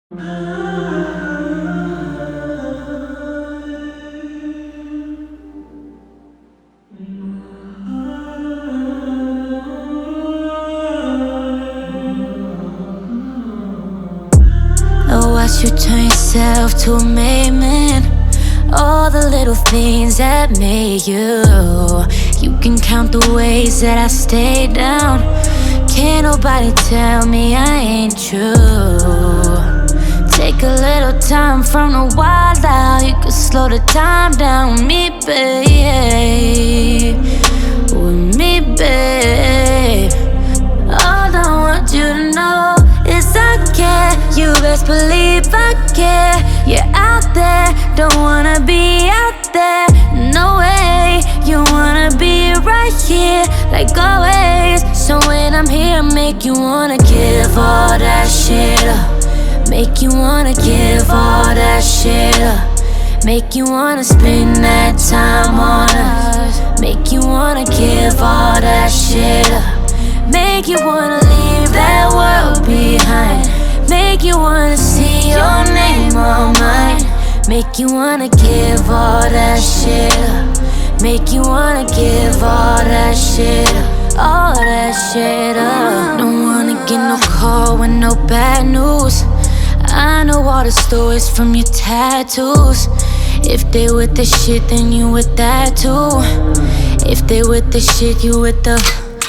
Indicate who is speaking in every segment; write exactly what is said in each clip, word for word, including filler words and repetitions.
Speaker 1: I watch you turn yourself to a made man. All the little things that made you. You can count the ways that I stayed down. Can't nobody tell me I ain't true. Take a little time from the wild out. You can slow the time down with me, babe. With me, babe. All I want you to know is I care. You best believe I care. You're out there, don't wanna be out there. No way, you wanna be right here, like always. So when I'm here, make you wanna give all that shit up. Make you wanna give all that shit up. Make you wanna spend that time on us. Make you wanna give all that shit up. Make you wanna leave that world behind. Make you wanna see your name on mine. Make you wanna give all that shit up. Make you wanna give all that shit up. All that shit up. Don't wanna get no call with no bad news. I know all the stories from your tattoos. If they with the shit, then you with that too. If they with the shit, you with the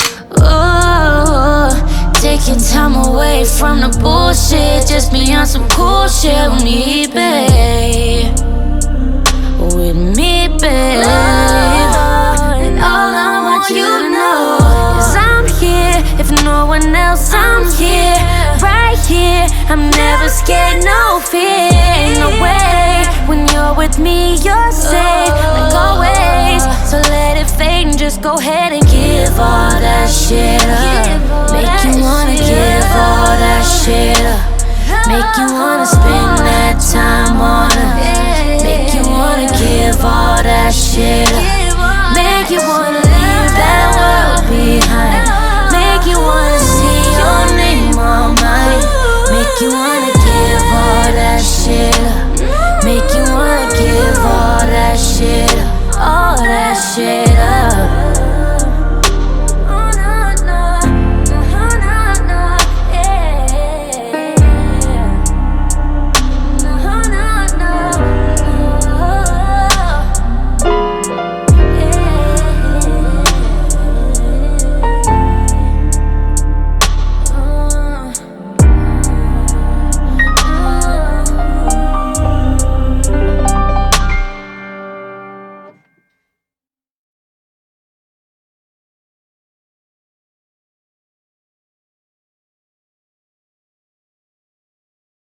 Speaker 1: oh. Take your time away from the bullshit. Just be on some cool shit with me, babe. With me, babe. And all I want you to know is I'm here. If no one else, I'm here. Right here, I'm never scared, no fear. No way, when you're with me, you're safe, like always. So let it fade and just go ahead and give all that shit up. Make you wanna give all that shit up. Make you wanna spend that time on us. Make you wanna give all that shit